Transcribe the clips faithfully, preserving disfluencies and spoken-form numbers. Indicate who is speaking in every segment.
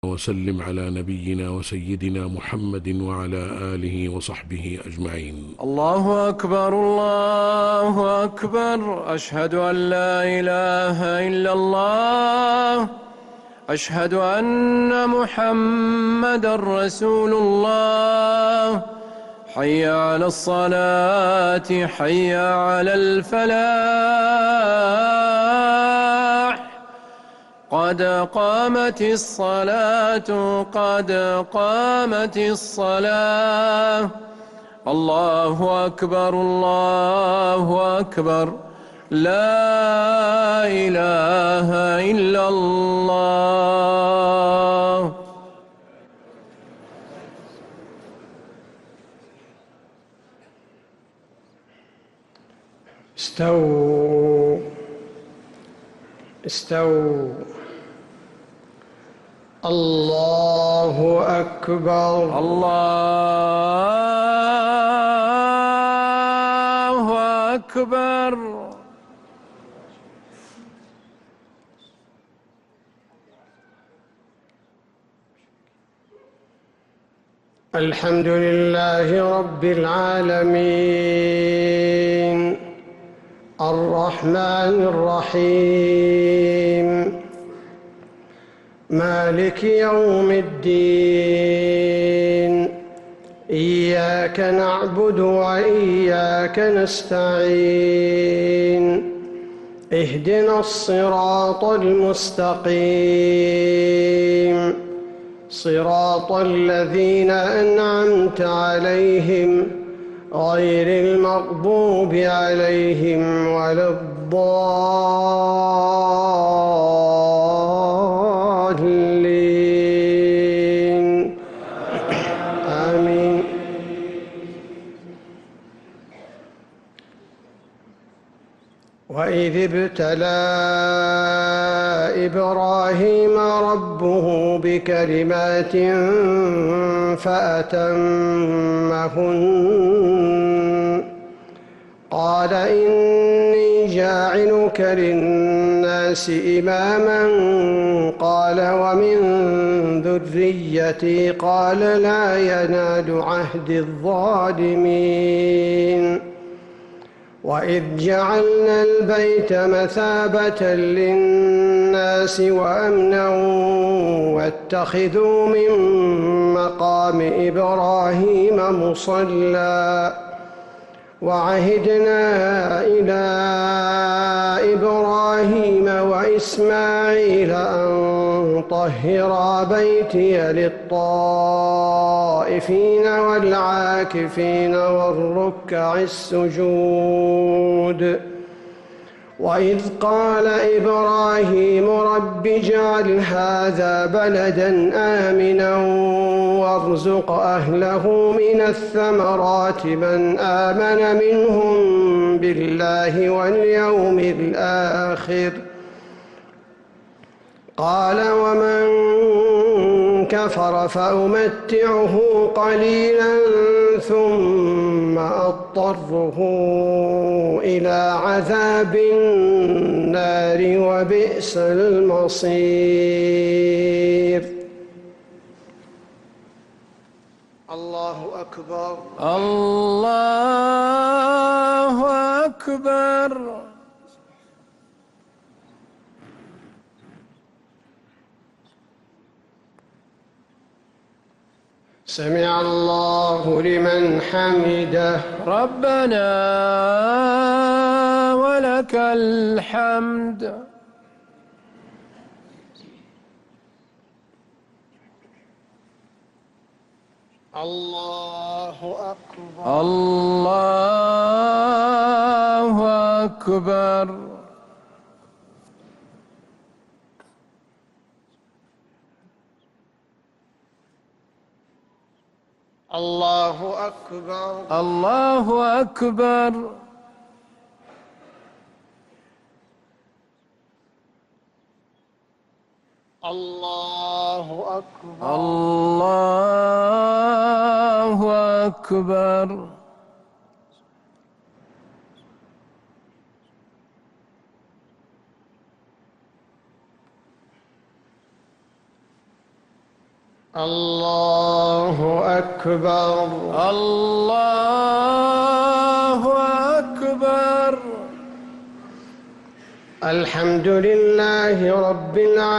Speaker 1: وسلم على نبينا وسيدنا محمد وعلى آله وصحبه أجمعين.
Speaker 2: الله أكبر الله أكبر، أشهد أن لا إله إلا الله، أشهد أن محمدًا رسول الله. حي على الصلاة، حي على الفلاح، قد قامت الصلاة قد قامت الصلاة. الله أكبر الله أكبر، لا إله إلا الله.
Speaker 3: استووا استووا. الله أكبر
Speaker 2: الله أكبر.
Speaker 3: الحمد لله رب العالمين، الرحمن الرحيم، مالك يوم الدين. إياك نعبد وإياك نستعين، اهدنا الصراط المستقيم، صراط الذين أنعمت عليهم غير المغضوب عليهم ولا الضالين. آمين. وإذ ابتلى إبراهيم ربه بكلمات فأتمهن، قال إني جاعلك للناس إماما، قال ومن ذريتي، قال لا ينال عهد الظالمين. وإذ جعلنا البيت مثابة للناس وأمنا واتخذوا من مقام إبراهيم مصلى، وعهدنا إلى إبراهيم وإسماعيل أن طهرا بيتي للطائفين والعاكفين والركع السجود. وإذ قال إبراهيم رب اجعل هذا بلدا آمنا وارزق أهله من الثمرات من آمن منهم بالله واليوم الآخر، قال ومن كفر فأمتعه قليلا ثم أضطره إلى عذاب النار وبئس المصير. الله أكبر
Speaker 2: الله أكبر.
Speaker 3: سمع الله لمن حمده.
Speaker 2: ربنا ولك الحمد.
Speaker 3: الله أكبر
Speaker 2: الله أكبر.
Speaker 3: الله أكبر
Speaker 2: الله أكبر.
Speaker 3: الله أكبر
Speaker 2: الله أكبر.
Speaker 3: الله أكبر.
Speaker 2: الله أكبر.
Speaker 3: الحمد لله رب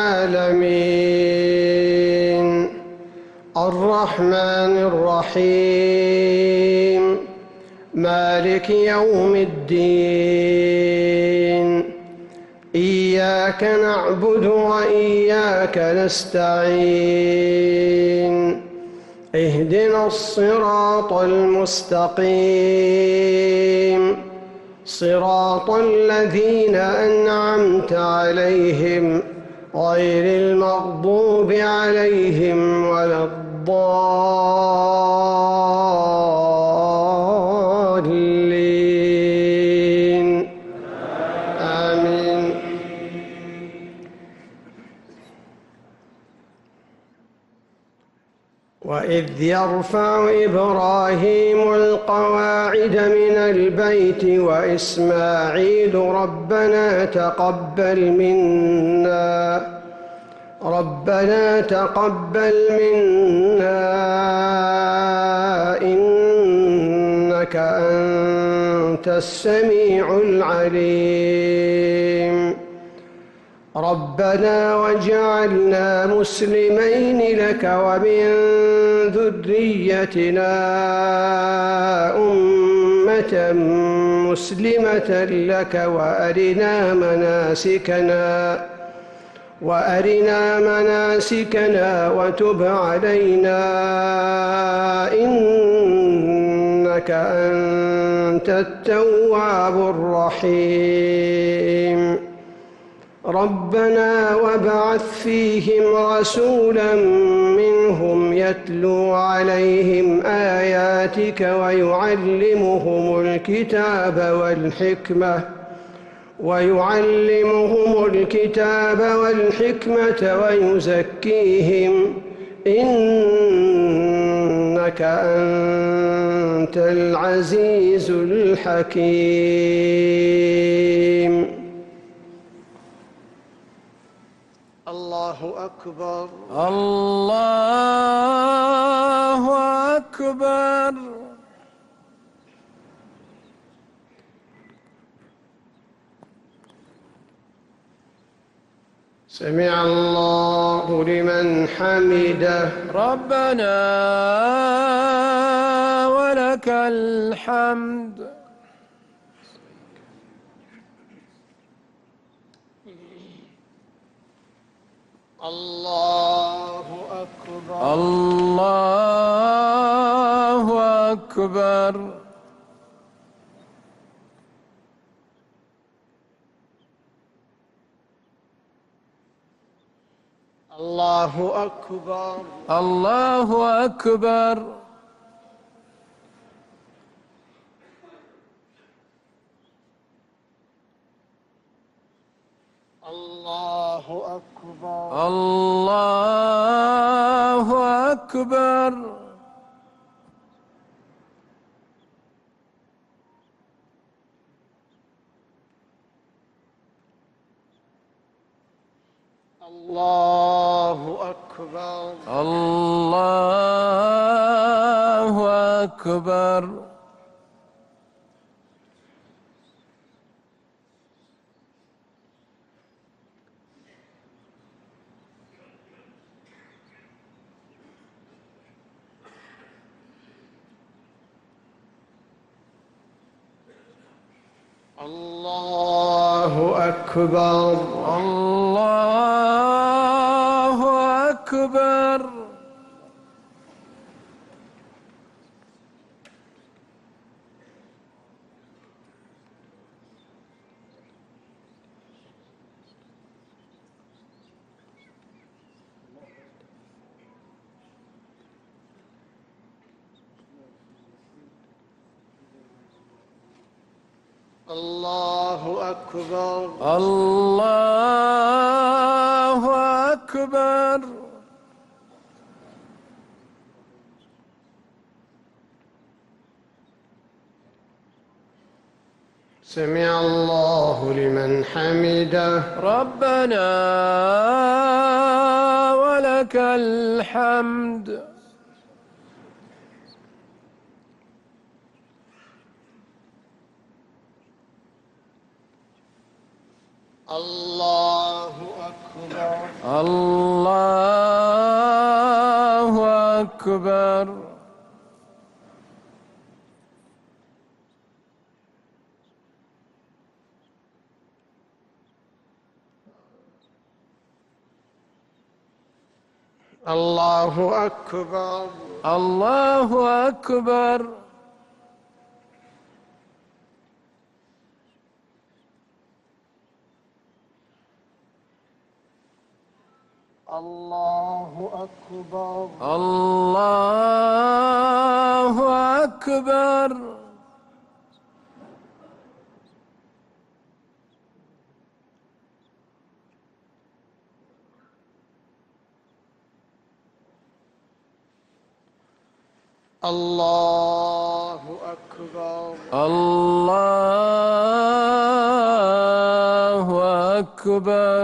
Speaker 3: العالمين الرحمن الرحيم مالك يوم الدين إياك نعبد وإياك نستعين اهدنا الصراط المستقيم صراط الذين أنعمت عليهم غير المغضوب عليهم ولا الضالين آمين. وإذ يرفع إبراهيم القواعد من البيت وإسماعيل ربنا تقبل منا ربنا تقبل منا إنك أنت السميع العليم ربنا واجعلنا مسلمين لك ومن ذريتنا أمة مسلمة لك وأرنا مناسكنا وأرنا مناسكنا وتب علينا إنك أنت التواب الرحيم ربنا وابعث فيهم رسولا منهم يتلو عليهم آياتك ويعلمهم الكتاب والحكمة ويعلمهم الكتاب والحكمة ويزكيهم إنك أنت العزيز الحكيم. الله أكبر.
Speaker 2: الله أكبر.
Speaker 3: سمع الله لمن حمده.
Speaker 2: ربنا ولك الحمد.
Speaker 3: الله أكبر.
Speaker 2: الله أكبر.
Speaker 3: الله أكبر.
Speaker 2: الله أكبر.
Speaker 3: الله أكبر.
Speaker 2: الله أكبر.
Speaker 3: الله أكبر.
Speaker 2: الله أكبر.
Speaker 3: الله أكبر.
Speaker 2: الله أكبر.
Speaker 3: الله أكبر.
Speaker 2: الله أكبر.
Speaker 3: سمع الله لمن حمده.
Speaker 2: ربنا ولك لك الحمد.
Speaker 3: الله أكبر.
Speaker 2: الله أكبر.
Speaker 3: الله أكبر.
Speaker 2: الله أكبر.
Speaker 3: الله أكبر.
Speaker 2: الله أكبر.
Speaker 3: الله أكبر.
Speaker 2: الله أكبر.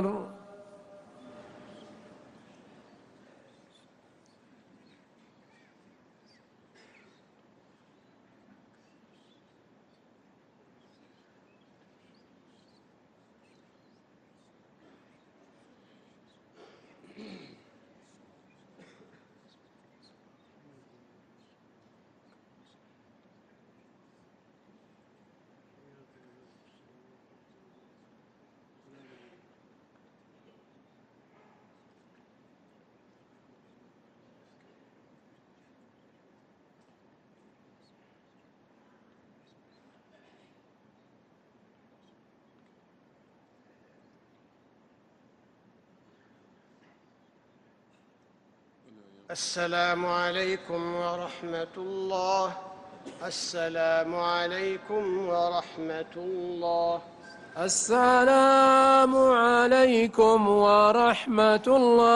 Speaker 3: السلام عليكم ورحمة الله. السلام عليكم ورحمة الله.
Speaker 2: السلام عليكم ورحمة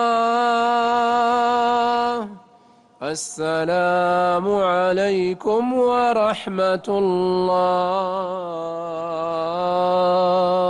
Speaker 2: الله. السلام عليكم ورحمة الله.